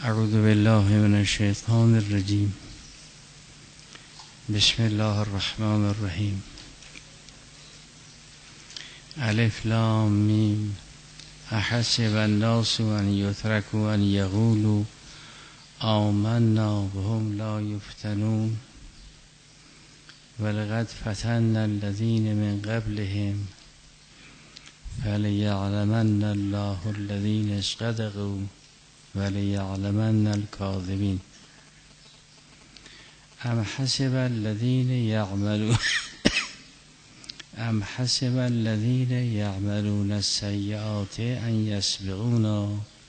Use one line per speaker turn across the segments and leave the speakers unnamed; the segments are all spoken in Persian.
اعوذ بالله من الشیطان الرجیم. بسم الله الرحمن الرحیم. الف لام میم. احسب الناس ان یترکوا ان یقولوا آمنا وهم لا یفتنون ولقد فتنا الذین من قبلهم فلیعلمن الله الذین صدقوا ولیعلمن الکاذبین. ام حسب الذین یعملون السیئات ان یسبقونا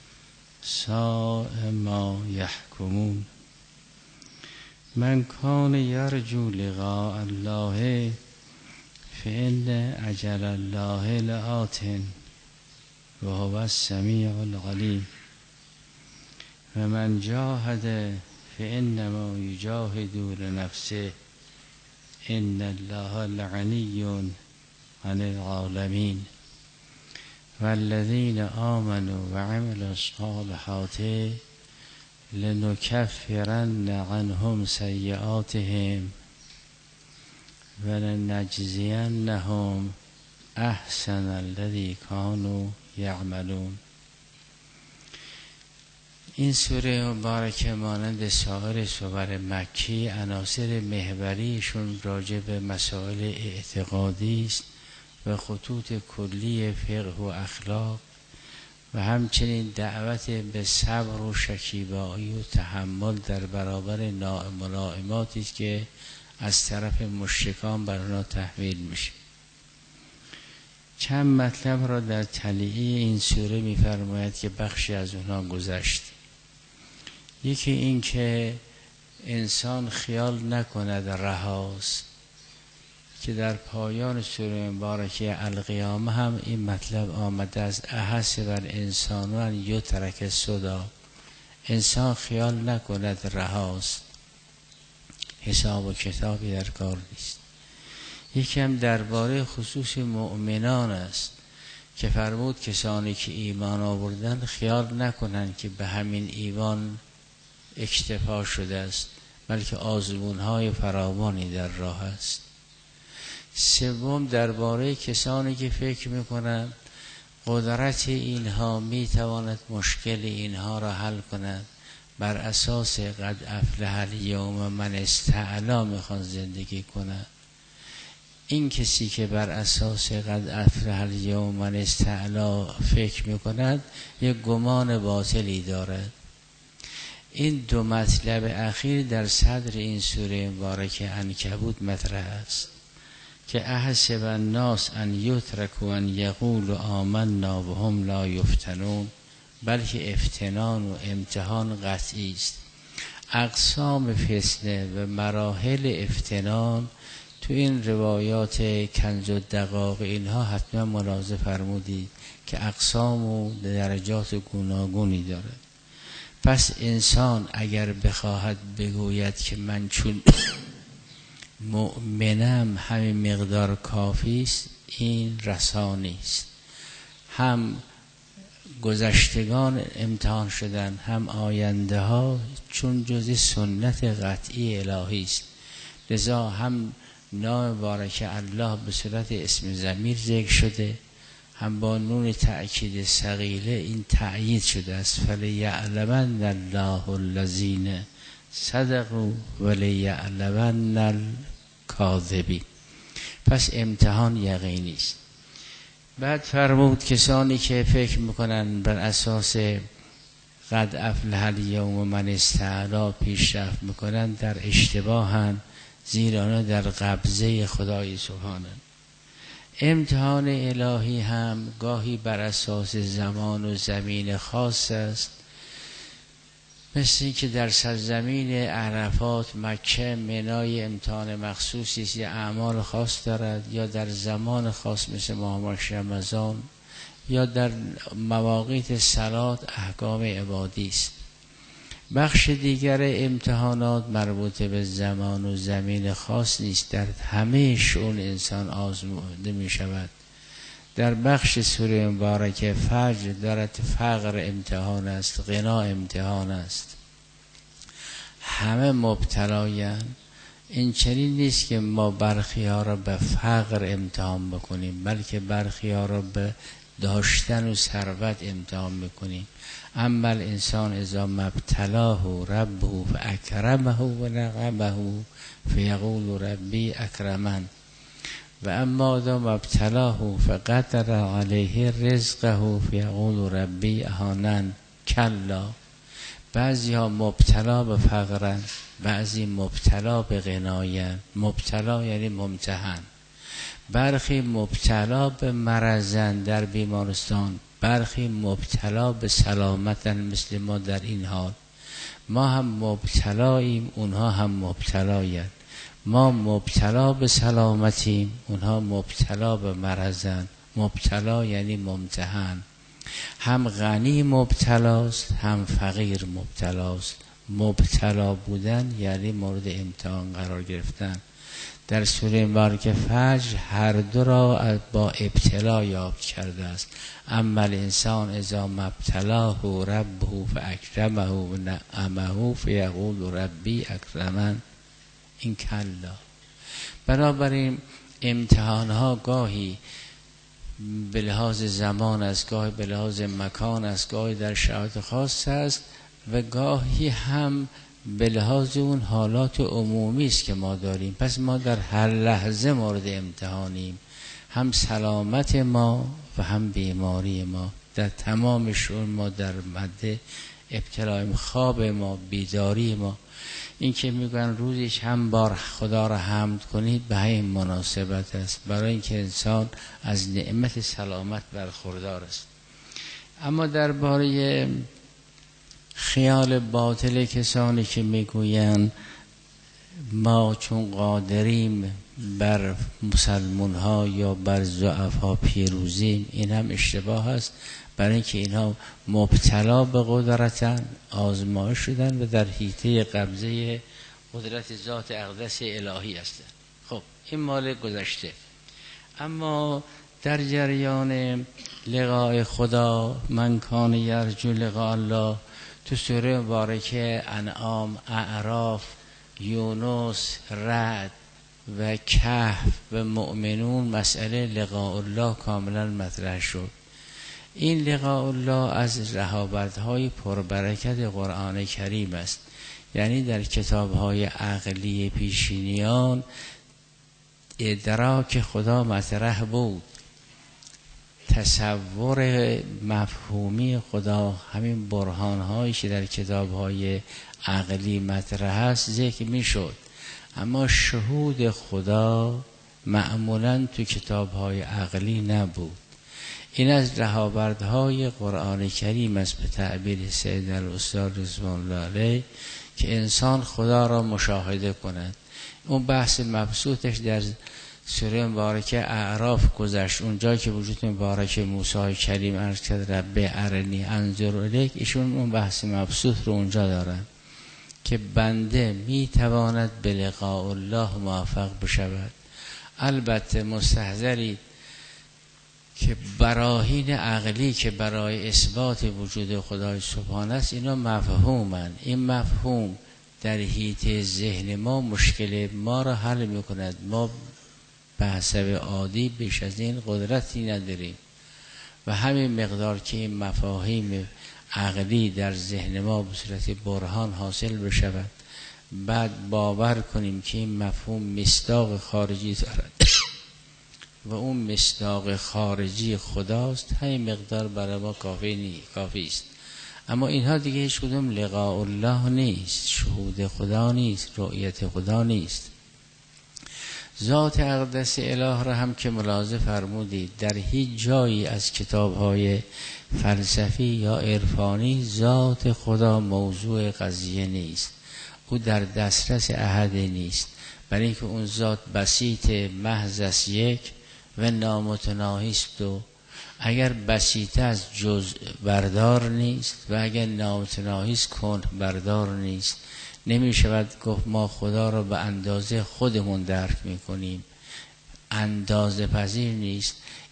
ساء ما یحکمون. من کان یرجو لقاء الله فإن اجل الله لآت وهو السمیع العلیم. و من جاهد فإنما یجاهد لنفسه ان الله لغنی عن العالمین. والذین آمنوا وعملوا الصالحات لنکفرن عنهم سیئاتهم ولنجزینهم احسن الذی کانوا یعملون. این سوره مبارکه مانند سایر سور مکی عناصر محوریشون راجع به مسائل اعتقادی است و خطوط کلی فقه و اخلاق و همچنین دعوت به صبر و شکیبایی و تحمل در برابر ملائماتی است که از طرف مشرکان بر آنها تحمیل میشه. چند مطلب را در تلیعه این سوره می‌فرماید که بخشی از اونها گذشت. یکی این که انسان خیال نکند رهاست، که در پایان سوره مبارکه القیامه هم این مطلب آمده است. احسب الانسان ان یترک سدی. انسان خیال نکند رهاست، حساب و کتابی در کار نیست. یکی هم درباره خصوص مؤمنان است که فرمود کسانی که ایمان آوردن خیال نکنند که به همین ایمان اکتفا شده است، بلکه آزمون‌های فراوانی در راه است. سوم درباره کسانی که فکر می‌کنند قدرت اینها می‌تواند مشکل اینها را حل کند، بر اساس قد افلح الیوم من استعلا می‌خوان زندگی کنند. این کسی که بر اساس قد افلح الیوم من استعلا فکر می‌کند یک گمان باطلی دارد. این دو مطلب اخیر در صدر این سوره مبارکه عنکبوت مطرح است که احسب الناس ان یترکوا ان یقولوا آمنا وهم لا یفتنون. بلکه افتنان و امتحان قطعی است. اقسام فتنه و مراحل افتنان تو این روایات کنز و دقایق اینها حتما ملاحظه فرمودید که اقسام و درجات گوناگونی دارد. پس انسان اگر بخواهد بگوید که من چون مؤمنم همین مقدار کافی است، این رسانی است. هم گذشتگان امتحان شدن، هم آینده ها، چون جزء سنت قطعی الهی است. لذا هم نام مبارک الله به صورت اسم ضمیر ذکر شده، هم با نون تأکید ثقیله این تأیید شده است. فلیعلمن الله الذین صدقوا ولیعلمن الکاذبین. پس امتحان یقینی است. بعد فرمود کسانی که فکر میکنن بر اساس قد افلح الیوم من استعلا پیشرفت میکنن در اشتباهن، زیرا آنها در قبضه خدای سبحانه. امتحان الهی هم گاهی بر اساس زمان و زمین خاص است، مثل که در سرزمین عرفات مکه منای امتحان مخصوصی است، یا اعمال خاص دارد، یا در زمان خاص مثل ماه رمضان، یا در مواقیت صلات احکام عبادی است. بخش دیگر امتحانات مربوط به زمان و زمین خاص نیست، در همه شؤون انسان آزموده می شود. در بخش سوره مبارکه فجر دارد فقر امتحان است، غنا امتحان است، همه مبتلایند. این چنین نیست که ما برخی ها را به فقر امتحان بکنیم، بلکه برخی ها را به داشتن و ثروت امتحان میکنیم. اما الانسان اذا مبتلاه ربه فاکرمه و نعمه فیقول ربی اکرمن و اما اذا مبتلاه فقدر علیه رزقه فیقول ربی اهانن. کلا، بعضی ها مبتلا به فقرن، بعضی مبتلا به غناین. مبتلا یعنی ممتحن. برخی مبتلا به مرضن در بیمارستان، برخی مبتلا به سلامتن مثل ما در این حال. ما هم مبتلاییم، اونها هم مبتلایند. ما مبتلا به سلامتیم، اونها مبتلا به مرضن. مبتلا یعنی ممتحن. هم غنی مبتلاست، هم فقیر مبتلاست. مبتلا بودن یعنی مورد امتحان قرار گرفتن. در سوره مبارکه فجر هر دو را با ابتلا یاد کرده است. اما الانسان اذا مبتلاه ربه فاکرمه و نعمه فیقول ربی اکرمن. این کلا. بنابراین امتحان ها گاهی به لحاظ زمان است، گاهی به لحاظ مکان است، گاهی در شرایط خاص است و گاهی هم به لحاظ اون حالات عمومی است که ما داریم. پس ما در هر لحظه مورد امتحانیم، هم سلامت ما و هم بیماری ما. در تمام شؤون ما در مد ابتلایم، خواب ما، بیداری ما. این که میگن روزی چند بار خدا را حمد کنید به این مناسبت است، برای اینکه انسان از نعمت سلامت برخوردار است. اما درباره خیال باطل کسانی که میگویند ما چون قادریم بر مسلمون ها یا بر ضعفا پیروزیم، این هم اشتباه است، برای اینکه اینها مبتلا به قدرتن، آزمایش شدن و در حیطه قبضه قدرت ذات اقدس الهی هستند. خب این مال گذشته. اما در جریان لقاء خدا، من کان یرجو لقاء الله، تو سوره مبارکه انعام، اعراف، یونس، رعد و کهف و مؤمنون مسئله لقاء الله کاملا مطرح شد. این لقاء الله از رهابت‌های پربرکت قرآن کریم است. یعنی در کتاب‌های عقلی پیشینیان ادراک خدا مطرح بود، تصور مفهومی خدا، همین برهان‌هایی که در کتاب‌های عقلی مطرح است ذکر می‌شد، اما شهود خدا معمولاً تو کتاب‌های عقلی نبود. این از رهاوردهای قرآن کریم است به تعبیر سید الاستاد رضوان الله علیه که انسان خدا را مشاهده کند. اون بحث مبسوطش در سوره مبارکه اعراف گذشت، اونجا که وجود مبارک موسی کریم عرض کرد رب ارنی انظر الیک، ایشون اون بحث مبسوط رو اونجا دارن که بنده میتواند به لقاء الله موفق بشود. البته مستحضرید که براهین عقلی که برای اثبات وجود خدای سبحانه است اینا مفهومن. این مفهوم در حیطه ذهن ما مشکل ما را حل میکند. ما به حسب عادی بیش از این قدرتی نداریم و همین مقدار که این مفاهیم عقلی در ذهن ما به صورت برهان حاصل بشود، بعد باور کنیم که این مفهوم مصداق خارجی دارد و اون مصداق خارجی خداست، همین مقدار برای ما کافی است. اما اینها دیگه هیچ کدوم لقاء الله نیست، شهود خدا نیست، رؤیت خدا نیست. ذات اقدس اله را هم که ملاحظه فرمودید در هیچ جایی از کتاب‌های فلسفی یا عرفانی ذات خدا موضوع قضیه نیست، او در دسترس احد نیست، برای اینکه اون ذات بسیط محض است یک و نامتناهی است دو. اگر بسیط از جزء بردار نیست و اگر نامتناهی است کن بردار نیست. نمی شود گفت ما خدا را به اندازه خودمون درک می کنیم، اندازه پذیر نیست.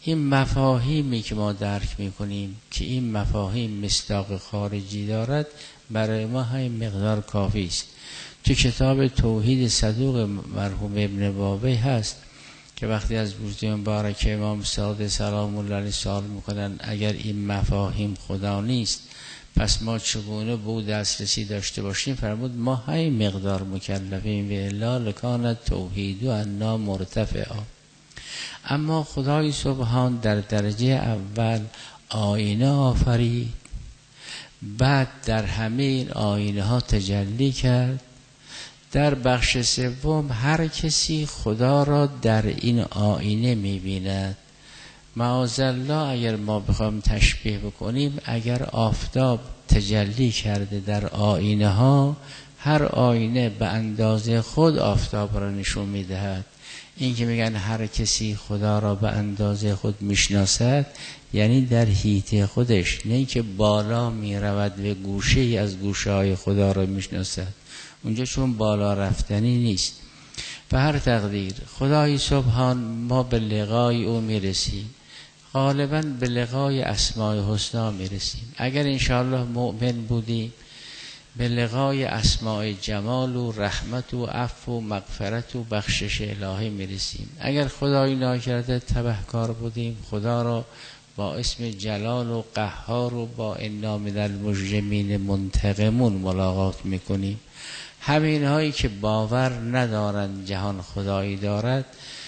این مفاهیمی که ما درک میکنیم که این مفاهیم مصداق خارجی دارد، برای ما همین مقدار کافی است. تو کتاب توحید صدوق مرحوم ابن بابی هست که وقتی از روز مبارک امام صادق سلام الله علیه سوال میکنن اگر این مفاهیم خدا نیست پس ما چگونه به دسترسی داشته باشیم، فرمود ما همین مقدار مکلفیم و الا لکان توحید و انا مرتفعا. اما خدای سبحان در درجه اول آینه آفرید، بعد در همه این آینه ها تجلی کرد. در بخش سوم هر کسی خدا را در این آینه می‌بیند. معاذالله اگر ما بخوایم تشبیه بکنیم، اگر آفتاب تجلی کرده در آینه ها، هر آینه به اندازه خود آفتاب را نشون می‌دهد. این که میگن هر کسی خدا را به اندازه خود میشناسد، یعنی در حیطه خودش، نه اینکه بالا میرود و گوشه ای از گوشه های خدا را میشناسد، اونجا چون بالا رفتنی نیست. به هر تقدیر خدای سبحان ما به لقای او میرسیم، غالبا به لقای اسماء حسنا میرسیم. اگر انشاءالله مؤمن بودیم به لقای اسماء جمال و رحمت و عفو و مغفرت و بخشش الهی میرسیم. اگر خدای ناکرده تبهکار بودیم، خدا را با اسم جلال و قهار و با انا من المجرمین منتقمون ملاقات میکنیم. همین هایی که باور ندارند جهان خدایی دارد،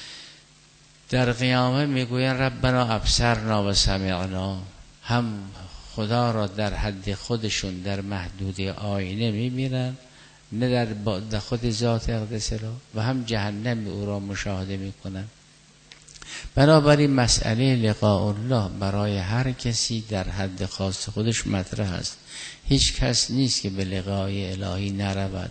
در قیامه میگوین ربنا ابصرنا و سمعنا، هم خدا را در حد خودشون در محدود آینه میبینن، نه در خود ذات اقدس را، و هم جهنم او را مشاهده میکنن. بنابراین مسئله لقاء الله برای هر کسی در حد خاص خودش مطرح است. هیچ کس نیست که به لقای الهی نرود.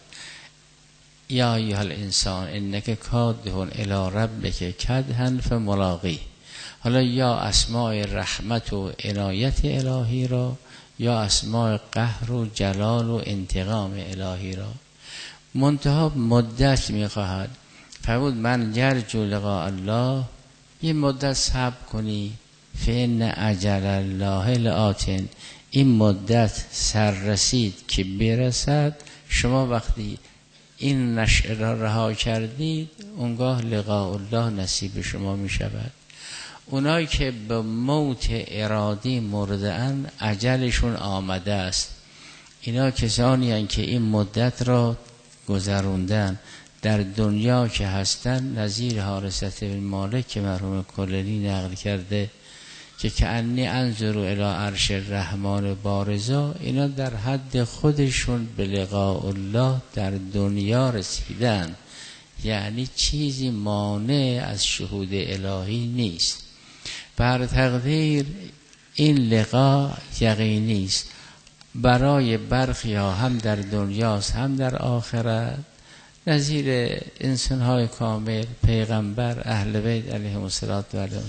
یا ایها الانسان انک کادح الی ربک کدحا فملاقیه. حالا یا اسماء رحمت و عنایت الهی را، یا اسماء قهر و جلال و انتقام الهی را. منتها مدت میخواهد. فرمود من یرجو لقاء الله، یه مدت صبر کنی، فإن اجل الله لآت. این مدت سر رسید که برسد، شما وقتی این نشأه را رها کردید، اونگاه لقاء الله نصیب شما می شود. اونایی که به موت ارادی مرده‌اند اجلشون آمده است. اینا کسانی هستند که این مدت را گذروندن. در دنیا که هستن، نظیر حارثة بن مالک که مرحوم کلینی نقل کرده که کأنی انظر الی عرش الرحمن بارزا، اینا در حد خودشون به لقاء الله در دنیا رسیدن، یعنی چیزی مانع از شهود الهی نیست. بر تقدیر این لقاء یقینی است برای برخی ها، هم در دنیاست هم در آخرت. نظیر انسان‌های کامل، پیغمبر، اهل بیت علیهم السلام.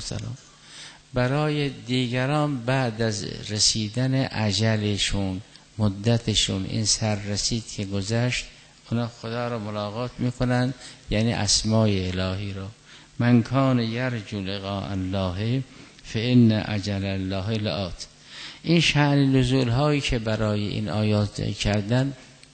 برای دیگران بعد از رسیدن اجلشون، مدتشون، این سر رسید که گذشت، اونا خدا رو ملاقات میکنن، یعنی اسماء الهی رو. من کان یرجو لقاء الله فإن اجل الله لآت. این شأن نزول هایی که برای این آیات کردن،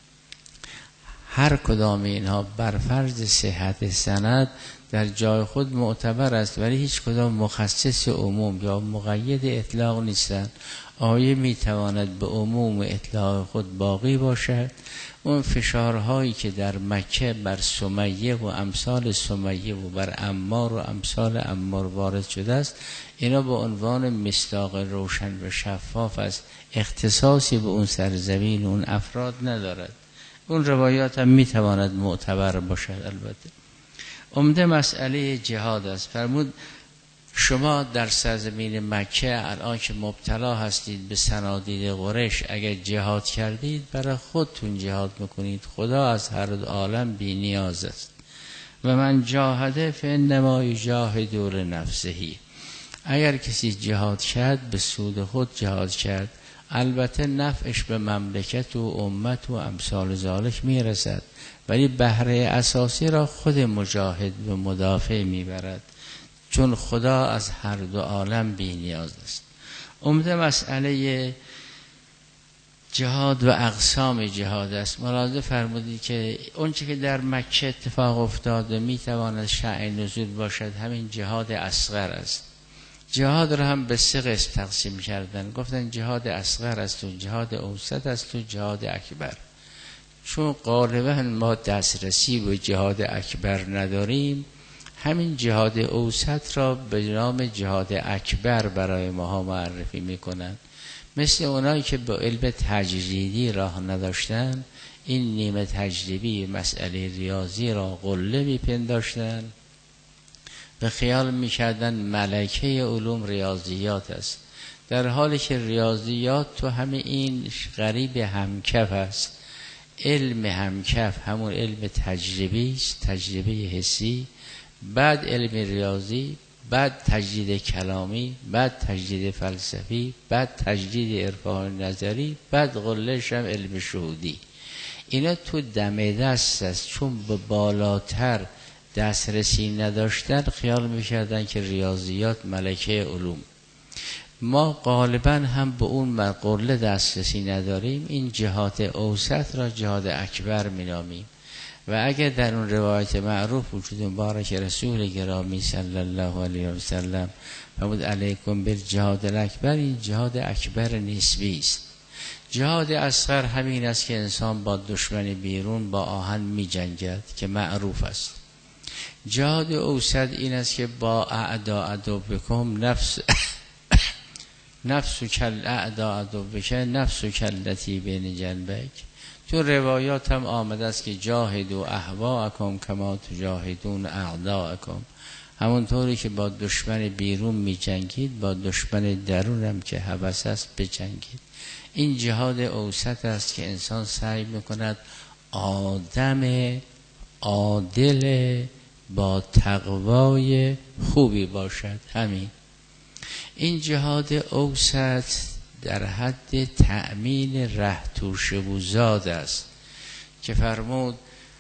هر کدام اینها بر فرض صحت سند در جای خود معتبر است، ولی هیچ کدام مخصص عموم یا مقید اطلاق نیستند. آیه میتواند به عموم اطلاق خود باقی باشد. اون فشارهایی که در مکه بر سمیه و امثال سمیه و بر عمار و امثال عمار وارد شده است، اینا به عنوان مصداق روشن و شفاف است، اختصاصی به اون سرزمین و اون افراد ندارد. اون روایات هم میتواند معتبر باشد. البته عمده مسئله جهاد است. فرمود شما در سرزمین مکه الان که مبتلا هستید به صنادید قریش، اگر جهاد کردید برای خودتون جهاد میکنید. خدا از هر عالم بی نیاز است. و من جاهده فانما یجاهد لنفسه. اگر کسی جهاد کرد به سود خود جهاد کرد. البته نفعش به مملکت و امت و امثال ذالک میرسد، ولی بهره اساسی را خود مجاهد و مدافع میبرد. چون خدا از هر دو عالم بی نیاز است. عمده مسئله جهاد و اقسام جهاد است. ملاحظه فرمودید که اون چیزی که در مکه اتفاق افتاده میتواند شأن نزول باشد همین جهاد اصغر است. جهاد را هم به 3 قسم تقسیم کردن، گفتن جهاد اصغر است و جهاد اوسط است و جهاد اکبر. چون غالبا ما دسترسی به جهاد اکبر نداریم، همین جهاد اوسط را به نام جهاد اکبر برای ماها معرفی میکنن. مثل اونایی که با علم تجریدی راه نداشتن، این نیمه تجربی مسئله ریاضی را قله میپنداشتن و خیال میکردن ملکه علوم ریاضیات است، در حالی که ریاضیات تو همه این غریب همکف است. علم همکف همون علم تجربی است، تجربه حسی، بعد علم ریاضی، بعد تجدید کلامی، بعد تجدید فلسفی، بعد تجدید عرفان نظری، بعد قله‌ش هم علم شهودی. اینا تو دم دست است. چون به بالاتر دسترسی نداشتن خیال میکردن که ریاضیات ملکه علوم. ما غالبا هم به اون قله دسترسی نداریم. این جهاد اوسط را جهاد اکبر مینامیم و اگر در اون روایت معروف وجود مبارک رسول گرامی صلی الله علیه و سلم فرمود علیکم بالجهاد الاکبر، این جهاد اکبر نسبی است. جهاد اصغر همین است که انسان با دشمن بیرون با آهن می جنگد که معروف است. جهاد اوسط این است که با اعدا عدوکم نفس کل اعدا عدوک نفس کلتی بین جنبک. تو روایات هم آمده است که جاهدوا اهواءکم کما تجاهدون اعداءکم، همونطوری که با دشمن بیرون می جنگید با دشمن درون هم که هوس است بجنگید. این جهاد اوسط است که انسان سعی میکند آدم عادل با تقوای خوبی باشد. همین این جهاد اوسط در حد تأمین ره توشه و زاد است که فرمود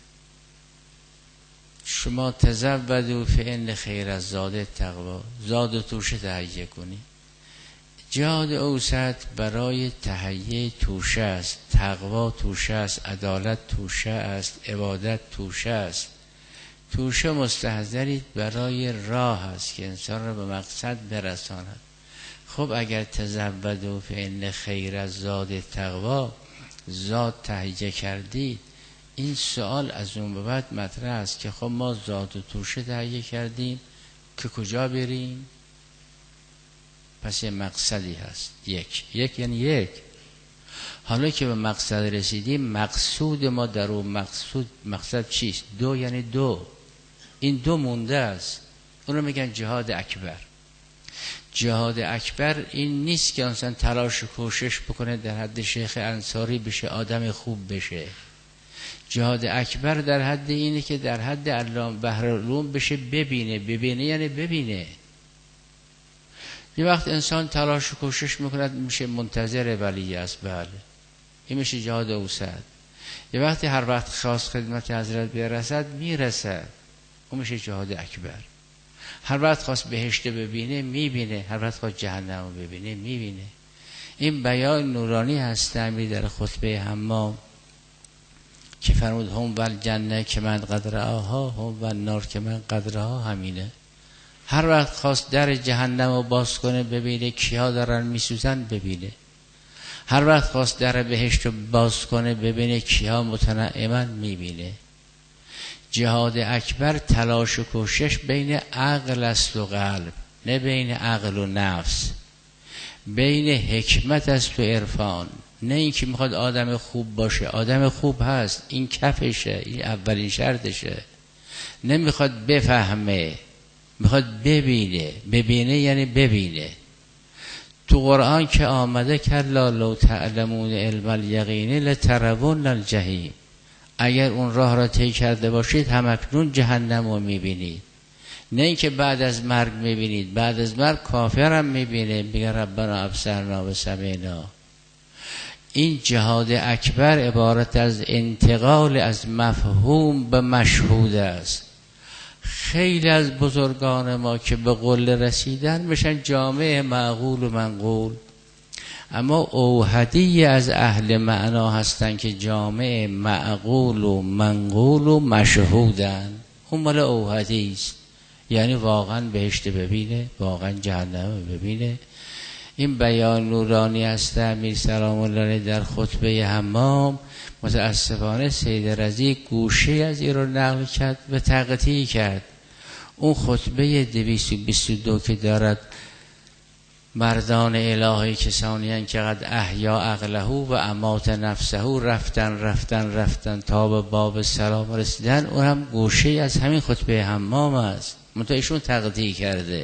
شما تزودوا فإن خیر الزاد تقوا، زاد و توشه تهیه کنی. جهاد اوسط برای تهیه توشه است، تقوا توشه است، عدالت توشه است، عبادت توشه است. توشه مستحضرید برای راه است که انسان را به مقصد برساند. خب اگر تزودوا فإن خیر الزاد تقوا، زاد تهیه کردید، این سوال از اون به بعد مطرح است که خب ما زاد و توشه تهیه کردیم که کجا بریم؟ پس یه مقصدی هست. یک یعنی یک. حالا که به مقصد رسیدیم، مقصود ما در اون مقصد چیست؟ 2 یعنی 2، این 2 مونده است. اون رو میگن جهاد اکبر. جهاد اکبر این نیست که انسان تلاش و کوشش بکنه در حد شیخ انصاری بشه، آدم خوب بشه. جهاد اکبر در حد اینه که در حد علامه بحرالعلوم بشه، ببینه یعنی ببینه. یه وقت انسان تلاش و کوشش میکنه میشه منتظر ولی است، بله این میشه جهاد اوسط. یه وقتی هر وقت خواست خدمت حضرت برسد میرسد، اون میشه جهاد اکبر. هر وقت خواست بهشت ببینه میبینه، هر وقت خواست جهنم ببینه میبینه. این بیان نورانی هست امیر در خطبه حمام که فرمود هم والجنه که من قدرها هم والنار که من قدرها. همینه. هر وقت خواست در جهنم رو باز کنه ببینه کیا دارن میسوزن ببینه. هر وقت خواست در بهشت رو باز کنه ببینه کیا متنعمن میبینه. جهاد اکبر تلاش و کوشش بین عقل است و قلب، نه بین عقل و نفس، بین حکمت است و عرفان. نه این که میخواد آدم خوب باشه، آدم خوب هست، این کفشه، این اولین شرطشه. نمیخواد بفهمه، میخواد ببینه یعنی ببینه. تو قرآن که آمده کلا لو تعلمون علم الیقین لترون الجحیم، اگر اون راه را طی کرده باشید همکنون جهنم رو میبینید. نه اینکه بعد از مرگ میبینید، بعد از مرگ کافر هم میبینه، میگه ربنا ابصرنا و سمعنا. این جهاد اکبر عبارت از انتقال از مفهوم به مشهود است. خیلی از بزرگان ما که به قله رسیدن بشن جامع معقول و منقول، اما اوحدی از اهل معنا هستن که جامع معقول و منقول و مشهودن. اون مال اوحدی است، یعنی واقعا بهشت ببینه، واقعا جهنم ببینه. این بیان نورانی است امیر سلام الله علیه در خطبه حمام. متاسفانه سید رضی گوشه از این رو نقل کرد و تقطیع کرد. اون خطبه 222 که دارد مردان الهی کسانی هستند که قد احیا عقله و امات نفسه، رفتن تا به باب سلام رسیدن، اون هم گوشه از همین خطبه حمام است، منتها ایشون تقطیع کرده.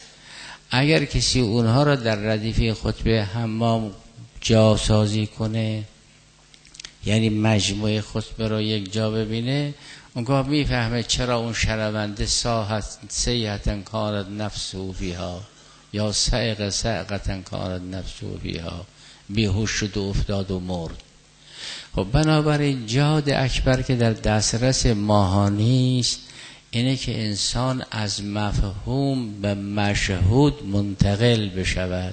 اگر کسی اونها را در ردیف خطبه حمام جاسازی کنه، یعنی مجموعه خطبه را یک جا ببینه، اونگاه میفهمه چرا اون شنونده سیحتن کانت نفسه فیها یا سعقتن کانت نفسه فیها، بیهوش شد و افتاد و مرد. خب بنابراین جهاد اکبر که در دسترس ماهانی است، اینه که انسان از مفهوم به مشهود منتقل بشود،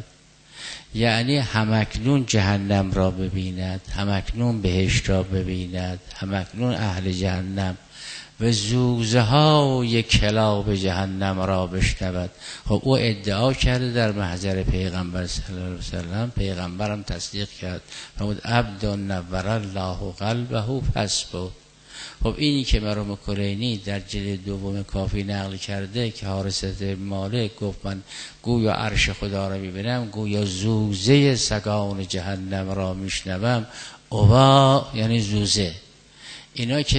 یعنی همکنون جهنم را ببیند، همکنون بهشت را ببیند، همکنون اهل جهنم و زوزه های کلاب جهنم را بشنود. خب او ادعا کرده در محضر پیغمبر صلی الله علیه وسلم، پیغمبرم تصدیق کرد، فرمود عبد نور الله قلبه حسبه. خب اینی که مرحوم کلینی در جلد دوم کافی نقل کرده که حارثه مالک گفت من گویا عرش خدا را میبینم، گویا زوزه سگان جهنم را میشنوم. اووا یعنی زوزه. اینا که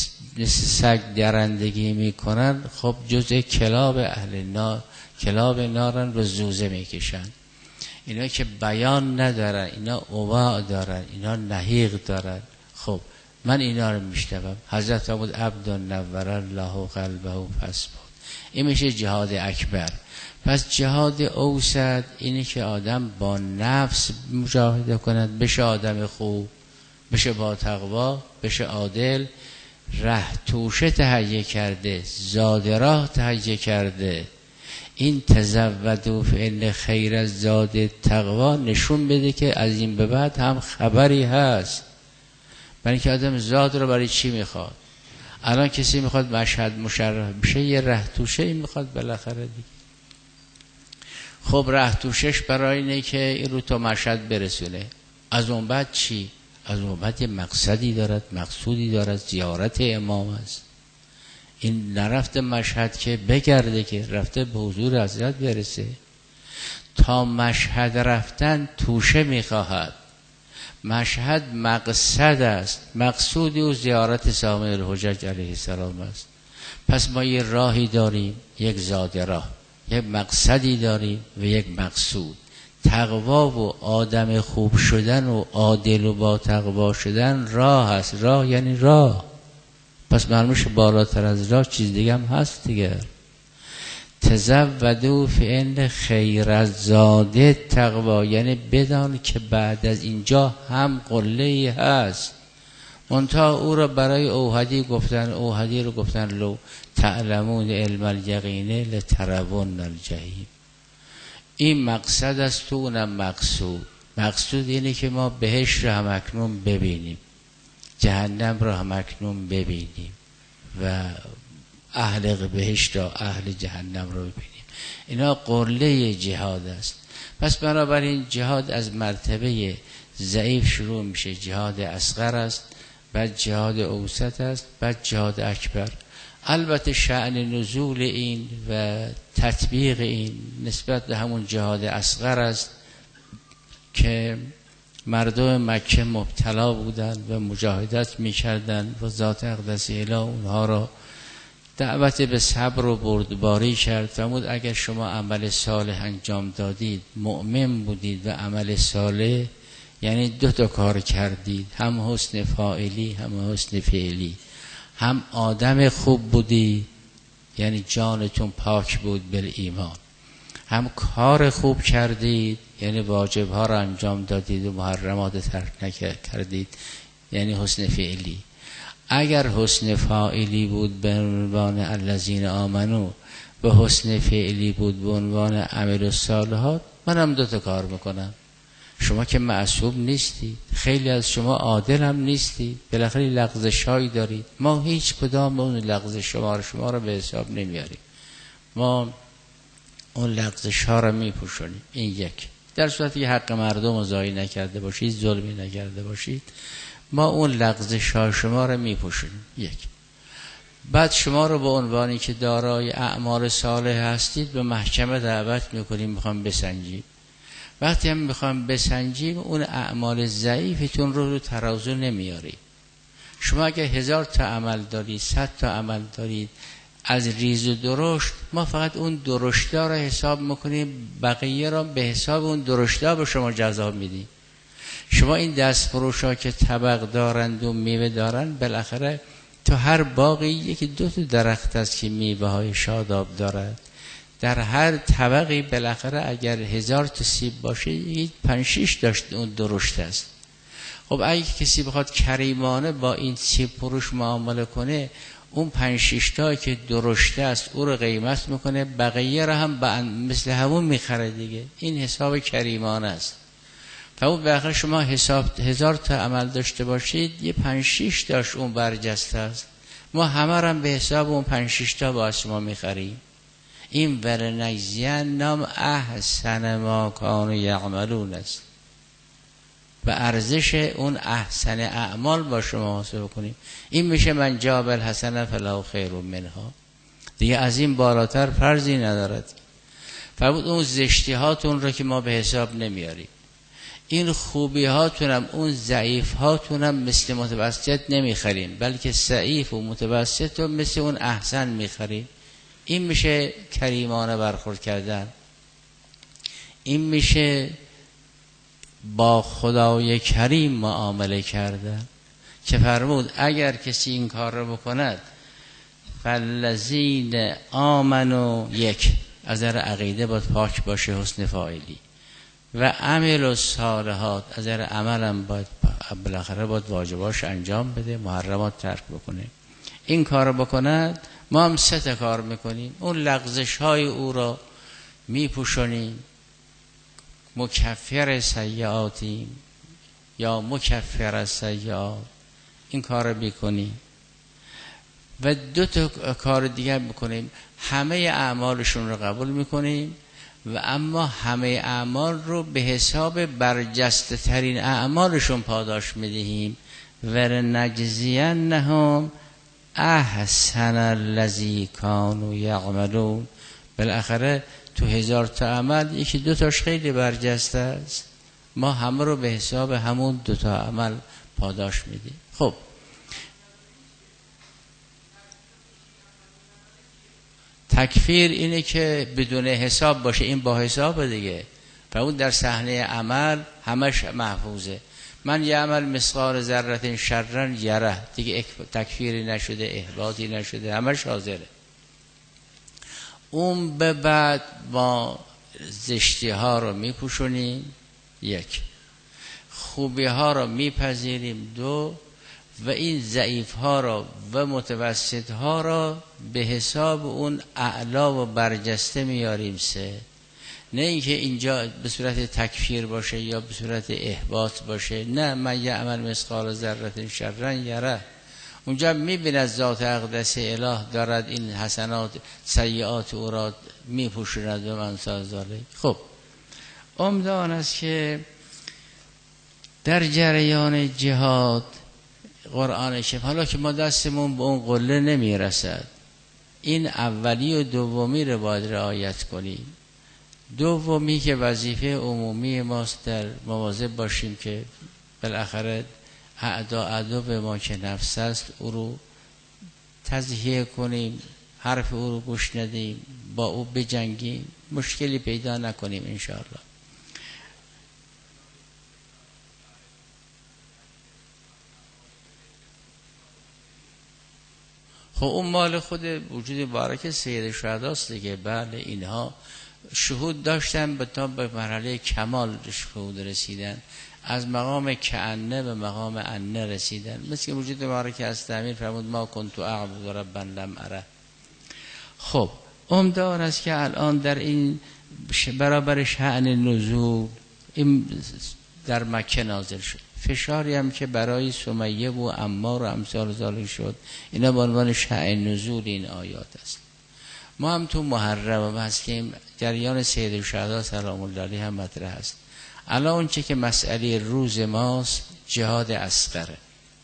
سگ درندگی میکنن، خب جزء کلاب اهل نار، کلاب نارن رو زوزه میکشن. اینا که بیان ندارن، اینا اووا دارن، اینا نهیق دارن. خب من اینا رو میشنوم. حضرت فرمود عبد نور الله قلبه حسبه. این میشه جهاد اکبر. پس جهاد اوسط اینه که آدم با نفس مجاهده کند، بشه آدم خوب، بشه با تقوا، بشه عادل، ره توشه تهیه کرده، زاد راه تهیه کرده. این تزودوا فإن خیر الزاد تقوا نشون بده که از این به بعد هم خبری هست. برای که آدم زاد رو برای چی میخواد؟ الان کسی میخواد مشهد مشرف بشه، یه ره توشه این میخواد بالاخره دیگه. خب ره توشش برای اینه که این رو تا مشهد برسونه. از اون بعد چی؟ از اون بعد یه مقصدی دارد، مقصودی دارد، زیارت امام است. این نرفته مشهد که بگرده، که رفته به حضور حضرت برسه. تا مشهد رفتن توشه میخواهد. مشهد مقصد است، مقصودی و زیارت سامع الحجج علیه السلام است. پس ما یه راهی داریم، یک زاد راه، یک مقصدی داریم و یک مقصود. تقوا و آدم خوب شدن و عادل و با تقوا شدن راه است. راه یعنی راه. پس معلومه بالاتر از راه چیز دیگه هم هست دیگه. تزودوا فإن خیر الزاد تقوا، یعنی بدان که بعد از اینجا هم قله‌ای هست. منتها او را برای اوحدی گفتن، اوحدی رو گفتن لو تعلمون علم الیقین لترون الجحیم. این مقصد است تو اونم مقصود. مقصود اینه که ما بهشت رو هم اکنون ببینیم، جهنم رو هم اکنون ببینیم و اهل بهشت و اهل جهنم رو ببینیم. اینا قله جهاد است. پس بنابراین جهاد از مرتبه ضعیف شروع میشه، جهاد اصغر است، بعد جهاد اوسط است، بعد جهاد اکبر. البته شأن نزول این و تطبیق این نسبت به همون جهاد اصغر است که مردم مکه مبتلا بودند و مجاهدت میکردند و ذات اقدس الهی اونها را دعوت به صبر و بردباری کرد. فرمود اگر شما عمل صالح انجام دادید، مؤمن بودید و عمل صالح، یعنی دو تا کار کردید، هم حسن فاعلی هم حسن فعلی. هم آدم خوب بودی، یعنی جانتون پاک بود بر ایمان، هم کار خوب کردید، یعنی واجب ها را انجام دادید و محرمات ترک نکردید، یعنی حسن فعلی. اگر حسن فاعلی بود به عنوان الذین آمنو و حسن فعلی بود به عنوان عمل الصالحات، منم 2 تا کار میکنم. شما که معصوم نیستید، خیلی از شما عادل هم نیستید، بالاخره لغزش‌هایی دارید. ما هیچ کدام اون لغزش شما رو به حساب نمیاریم. ما اون لغزش‌ها رو میپوشونیم. این یک. در صورتی که حق مردم رو ضایع نکرده باشید، ظلمی نکرده باشید، ما اون لغزش‌ها شما رو میپوشونیم. یک. بعد شما رو به عنوانی که دارای اعمال صالح هستید به محکمه دعوت میکنیم، میخوام بسنجیم. وقتی هم میخوام بسنجیم اون اعمال ضعیفتون رو ترازو نمیاریم. شما اگه 1000 تا عمل دارید، 100 تا عمل دارید از ریز و درشت، ما فقط اون درشتا رو حساب میکنیم، بقیه رو به حساب اون درشتا به شما جزا میدیم. شما این دستفروشا که طبق دارند و میوه دارند، بالاخره تو هر باقی 1-2 تا درخت است که میوه های شاداب دارد. در هر طبقی بالاخره اگر 1000 تا سیب باشه 5-6 داشت اون درشت است. خب اگه کسی بخواد کریمانه با این سیب فروش معامله کنه، اون 5-6 تا که درشته است او رو قیمت میکنه، بقیه رو هم مثل همون میخره دیگه. این حساب کریمانه است. فاون بالاخره شما حساب 1000 تا عمل داشته باشید، یه 5-6 تاش اون برجسته است. ما همه رو هم به حساب اون 5-6 تا با شما میخریم. این ولنجزین نام احسن ما کانوا یعملون است و ارزش اون احسن اعمال با شما حساب کنیم. این میشه من جاء بالحسنة فله خیر منها. دیگه از این بالاتر فرضی ندارد. فرمود اون زشتی هاتون رو که ما به حساب نمیاریم، این خوبی هاتونم اون ضعیف هاتونم مثل متوسط نمیخریم، بلکه ضعیف و متوسط رو مثل اون احسن میخریم. این میشه کریمانه برخورد کردن. این میشه با خدای کریم معامله کردن که فرمود اگر کسی این کار رو بکند، فالذین آمنوا، یک از نظر عقیده باید پاک باشه، حسن فاعلی، و عمل الصالحات از نظر عملم باید بالاخره باید واجباش انجام بده، محرمات ترک بکنه. این کار رو بکند ما هم 3 تا کار میکنیم. اون لغزش های او را میپوشونیم، مکفر سیئاتیم یا مکفر السیئات، این کار رو میکنیم. و 2 تا کار دیگر میکنیم، همه اعمالشون رو قبول میکنیم و اما همه اعمال رو به حساب برجسته ترین اعمالشون پاداش میدهیم. ولنجزینهم احسن الذی کانوا یعملون. بالاخره تو 1000 تا عمل 1-2 تاش خیلی برجسته است، ما همه رو به حساب همون 2 تا عمل پاداش میدیم. خب تکفیر اینه که بدون حساب باشه، این با حساب دیگه. و اون در صحنه عمل همش محفوظه. من یه عمل مثقال ذره شرا یره، دیگه تکفیری نشده، احباطی نشده، همش حاضره. اون به بعد ما زشتی ها رو میپوشونیم، 1 خوبی ها رو میپذیریم، 2 و این ضعیف ها را و متوسط ها را به حساب اون اعلا و برجسته میاریم، 3. نه اینکه اینجا به صورت تکفیر باشه یا به صورت احباط باشه. نه، من یه عمل مثقال ذره شرا یره، اونجا میبیند ذات اقدس اله دارد این حسنات سیئات او را میپوشوند و من سازاله. خب عمده آن است که در جریان جهاد قرآن شریف، حالا که ما دستمون به اون قله نمیرسد، این اولی و دومی رو باید رعایت کنیم. دومی که وظیفه عمومی ماست در مواظب باشیم که بالاخره عدو به ما که نفس است او رو تضحیه کنیم، حرف او رو گوش ندیم، با او بجنگیم، مشکلی پیدا نکنیم انشاءالله. خب اون مال خود وجود مبارک سید شهداست دیگه. بله اینها شهود داشتن تا به مرحله کمال شهود رسیدن، از مقام کأنه به مقام انه رسیدن. مثل وجود مبارک از تعمیر فرمود ما کنت اعبد ربا لم اره. خب عمده آن است که الان در این برابر شأن نزول این در مکه نازل شد. فشاری هم که برای سمیه و عمار و امثال ذالک شد، اینا به عنوان شأن نزول این آیات است. ما هم تو محرم هستیم، جریان سید الشهدا سلام الله علیه هم مطرح است. الان اون چه که مسئله روز ماست جهاد اصغره.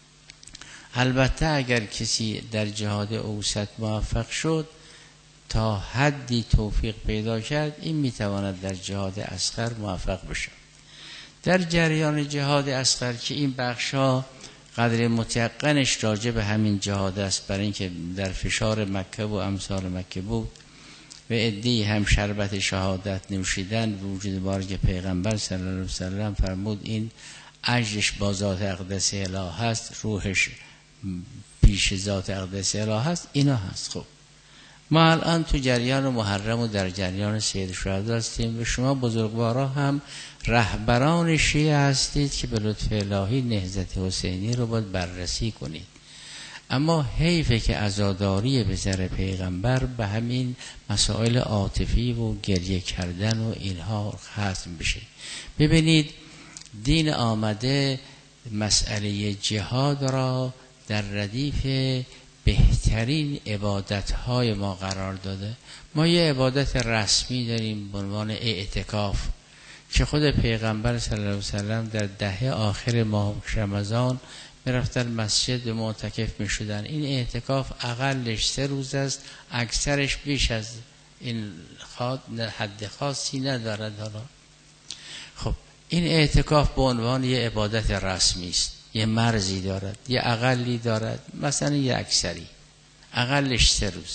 البته اگر کسی در جهاد اوسط موفق شد، تا حدی توفیق پیدا کرد، این میتواند در جهاد اصغر موفق بشه. در جریان جهاد اصغر که این بخشا قدر متیقنش راجع به همین جهاد است، برای اینکه در فشار مکه و امثال مکه بود و عده‌ای هم شربت شهادت نوشیدن، وجود مبارک پیغمبر صلی الله علیه و سلم فرمود این اجرش با ذات اقدس اله است، روحش پیش ذات اقدس اله است. اینا هست. خب ما الان تو جریان محرم و در جریان سید الشهدا هستیم و شما بزرگوارا هم رهبران شیعه هستید که به لطف الهی نهضت حسینی رو باید بررسی کنید. اما حیفه که عزاداری به سر پیغمبر به همین مسائل عاطفی و گریه کردن و اینها ختم بشه. ببینید دین آمده مسئله جهاد را در ردیف بهترین عبادت‌های ما قرار داده. ما یه عبادت رسمی داریم به عنوان اعتکاف که خود پیغمبر صلی الله علیه و سلم در دهه آخر ماه رمضان میرفتن مسجد معتکف میشدن. این اعتکاف اقلش 3 روز است، اکثرش بیش از این حد خاصی ندارد. حالا خب این اعتکاف به عنوان یه عبادت رسمی است، یه مرزی دارد، یه اقلی دارد، مثلا یه اکثری، اقلش 3 روز.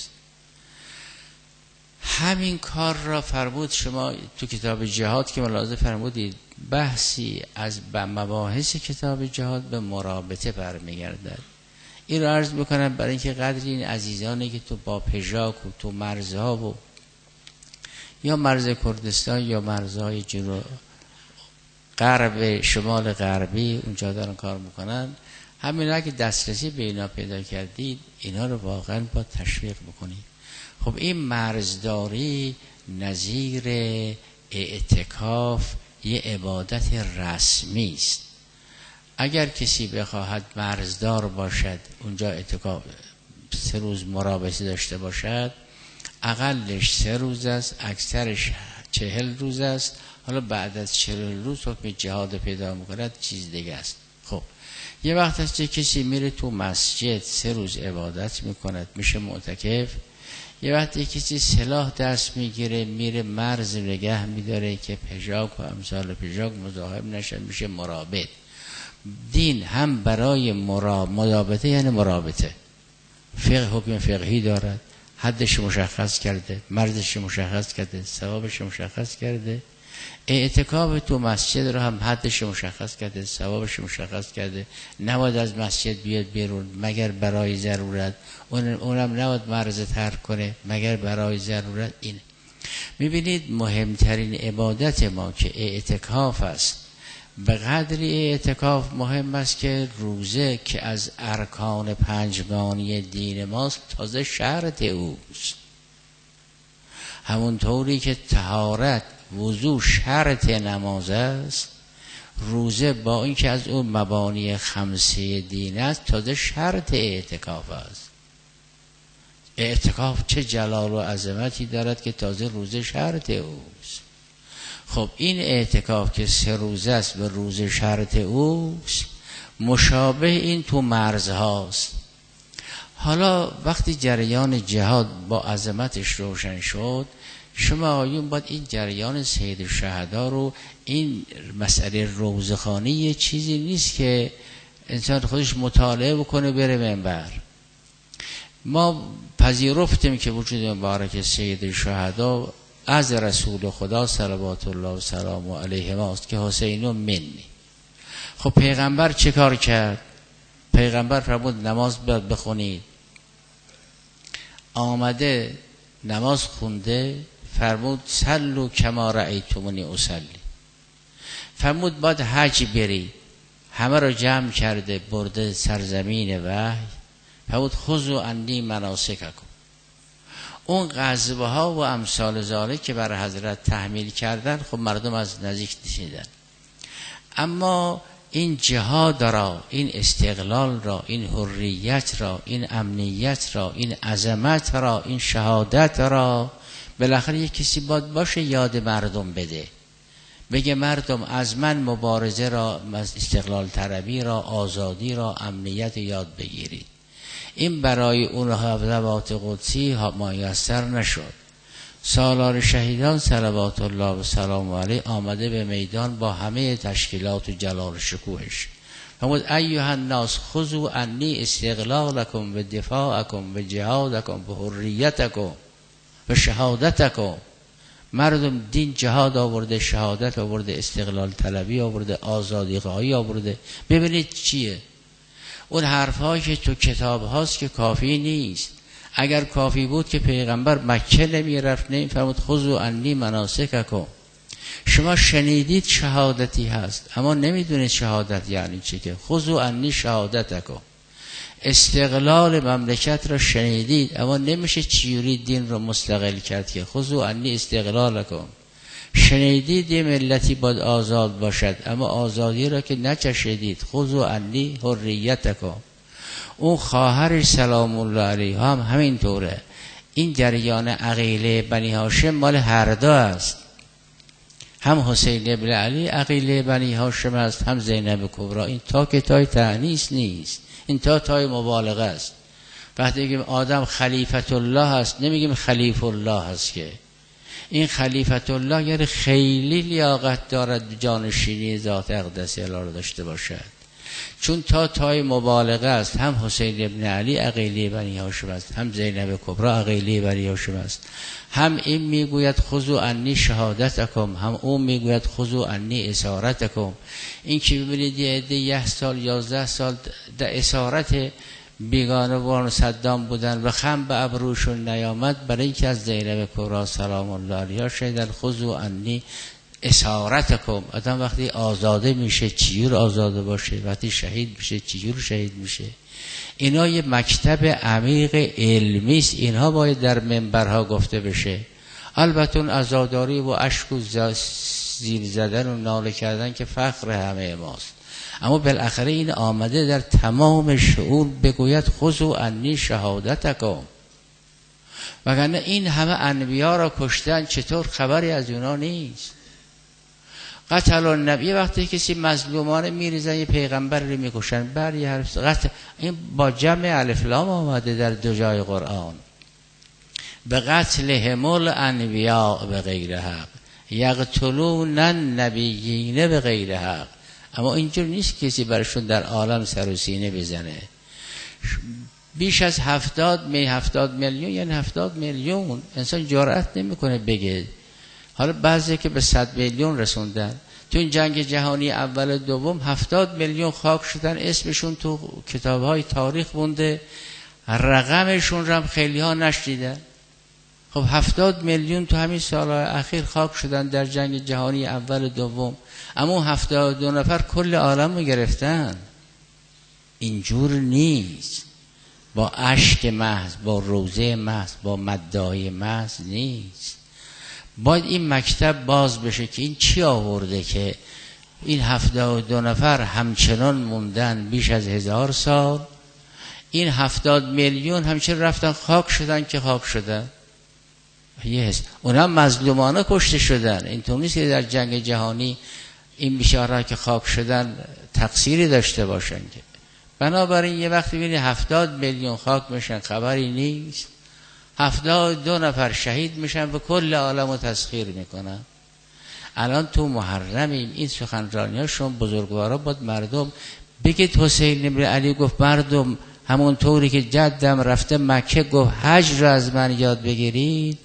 همین کار را فرمود شما تو کتاب جهاد که ملاحظه فرمودید بحثی از مباحث کتاب جهاد به مرابطه برمیگردد. این را عرض بکنم برای اینکه قدر این عزیزانی که تو با پژاک و تو مرزها و یا مرز کردستان یا مرزهای غرب شمال غربی اونجا دارن کار میکنن، همینا که دسترسی به اینا پیدا کردید اینا رو واقعا با تشویق بکنید. خب این مرزداری نظیر اعتکاف یه عبادت رسمی است. اگر کسی بخواهد مرزدار باشد اونجا اعتکاف 3 روز مرابطه داشته باشد، اقلش 3 روز است، اکثرش 40 روز است. حالا بعد از 40 روز حکم جهاد پیدا میکند چیز دیگه است. خب یه وقت هست که کسی میره تو مسجد 3 روز عبادت میکند میشه معتکف. یه وقتی کسی سلاح دست میگیره میره مرز نگه میداره که پژاک و امثال پژاک مزاحم نشن میشه مرابط. دین هم برای مرابطه یعنی مرابطه، فقه حکم فقهی دارد، حدش مشخص کرده، مرزش مشخص کرده، ثوابش مشخص کرده. اعتکاف تو مسجد رو هم حدش مشخص کرده، ثوابش مشخص کرده. نباید از مسجد بیاد بیرون مگر برای ضرورت، اونم نباید مرز ترک کنه مگر برای ضرورت. اینه میبینید مهمترین عبادت ما که اعتکاف است. به قدری اعتکاف مهم است که روزه که از ارکان 5گانه دین ماست تازه شرط اوست. همونطوری که طهارت وضو شرط نماز است، روزه با اینکه از اون مبانی 5 دین است تازه شرط اعتکاف است. اعتکاف چه جلال و عظمتی دارد که تازه روزه شرط اوست. خب این اعتکاف که 3 روزه است و روزه شرط اوست، مشابه این تو مرزهاست. حالا وقتی جریان جهاد با عظمتش روشن شد، شما آیون باید این جریان سید الشهدا رو، این مسئله روزخانه یه چیزی نیست که انسان خودش مطالعه بکنه بره منبر. ما پذیرفتیم که وجود مبارک سید الشهدا از رسول خدا صلوات الله و سلام علیه ماست که حسین منی. خب پیغمبر چه کار کرد؟ پیغمبر فرمود نماز باید بخونید. آمده نماز خونده، فرمود صلوا کما رأیتمونی اصلی. فرمود باید حج بری، همه رو جمع کرده برده سرزمین وحی. فرمود خذوا عنی مناسککم. اون غزوه ها و امثال ذالک که بر حضرت تحمیل کردن، خب مردم از نزدیک دیدن. اما این جهاد را، این استقلال را، این حریت را، این امنیت را، این عظمت را، این شهادت را بالاخره یک کسی باشه یاد مردم بده، بگه مردم از من مبارزه را، استقلال طلبی را، آزادی را، امنیت یاد بگیرید. این برای اون حضرات قدسی میسر نشد. سالار شهیدان صلوات الله و سلام علیه آمده به میدان با همه تشکیلات و جلال و شکوهش. فرمود ایها الناس خذوا عنی استقلالکم و دفاعکم و جهادکم و حریتکم و شهادتکم. مردم دین جهاد آورده، شهادت آورده، استقلال طلبی آورده، آزادی خواهی آورده. ببینید چیه اون حرفایی که تو کتاب هاست که کافی نیست. اگر کافی بود که پیغمبر مکه نمی رفت، نمی فرمود خذوا عنی مناسککم. شما شنیدید شهادتی هست اما نمیدونید شهادت یعنی چی، که خذوا عنی شهادتکم. استقلال مملکت را شنیدید اما نمیشه چجوری دین رو مستقل کرد، که خذوا عنی استقلالکم. شنیدید یه ملتی باید آزاد باشد اما آزادی را که نچشیدید، خذوا عنی حریتکم. اون خواهرش سلام الله علیه هم همینطوره. این جریان عقیله بنی هاشم مال هر دو است. هم حسین ابن علی عقیله بنی هاشم است، هم زینب کبرا. این تا که تای تأنیث نیست، این تای مبالغه است. وقتی که آدم خلیفت الله است نمیگیم خلیف الله است، که این خلیفت الله یعنی خیلی لیاقت دارد جانشینی ذات اقدس اله را داشته باشد، چون تای مبالغه است. هم حسین ابن علی عقیله بنی هاشم است، هم زینب کبرا عقیله بنی هاشم است. هم این میگوید خذوا عنی شهادتکم، هم اون میگوید خذوا عنی اسارتکم. این که ببینید یه عده 10 سال 11 سال در اسارت بیگانه‌وار صدام بودن و خم به ابروشون نیامد، برای اینکه از زینب کبرا سلام الله علیها شنیدن خذوا عنی اسارتکم. آدم وقتی آزاده میشه چجور آزاده باشه، وقتی شهید میشه چجور شهید میشه. اینا یه مکتب عمیق علمی است، اینها باید در منبرها گفته بشه. البته اون عزاداری و اشک و زیر زدن و ناله کردن که فخر همه ماست، اما بالاخره این آمده در تمام شعور بگوید خذوا عنی شهادتکم. وگرنه این همه انبیا را کشتن، چطور خبری از اونا نیست؟ قتل النبی، وقتی کسی مظلومانه میریزن یه پیغمبر رو میکشن، بر یه حرف قتل. این با جمع الف لام آمده در 2 جای قرآن. به قتلهم الانبیاء به غیر حق یقتلون النبیین به غیر حق. اما اینجور نیست کسی برشون در عالم سر و سینه بزنه. بیش از 70 میلیون یعنی 70 میلیون انسان جرأت نمیکنه بگه. حالا بعضی که به 100 میلیون رسوندن. تو این جنگ جهانی اول و دوم 70 میلیون خاک شدن، اسمشون تو کتاب‌های تاریخ مونده، رقمشون رو هم خیلی ها نشنیدن. خب 70 میلیون تو همین سال‌های اخیر خاک شدن در جنگ جهانی اول و دوم، اما 72 نفر کل عالم رو گرفتن. اینجور نیست، با اشک محض، با روزه محض، با مدعای محض نیست. باید این مکتب باز بشه که این چی آورده که این 72 نفر همچنان موندن بیش از 1000 سال. این 70 میلیون همچنان رفتن خاک شدن که خاک شدن. اونا مظلومانه کشته شدن. این تو نیست که در جنگ جهانی این بیچاره‌ها که خاک شدن تقصیری داشته باشن. که بنابراین یه وقتی ببینید 70 میلیون خاک میشن خبری نیست، 72 نفر شهید میشن و کل عالم رو تسخیر میکنن. الان تو محرمیم، این سخنرانی ها شما بزرگوارا باید مردم بگید حسین ابن علی گفت مردم همون طوری که جدم رفته مکه گفت حج رو از من یاد بگیرید.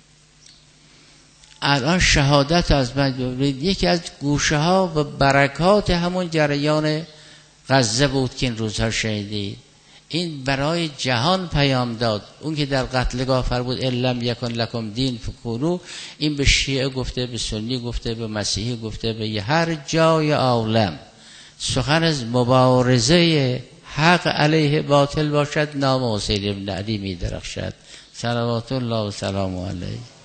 الان شهادت از من بگیرید. یکی از گوشه ها و برکات همون جریان غزه بود که این روزها شنیدید. این برای جهان پیام داد. اون که در قتلگاه فرمود لم یکن لکم دین فکونو، این به شیعه گفته، به سنی گفته، به مسیحی گفته، به هر جای عالم سخن از مبارزه حق علیه باطل باشد، نام حسین بن علی می درخشد. صلوات الله و سلام علیه.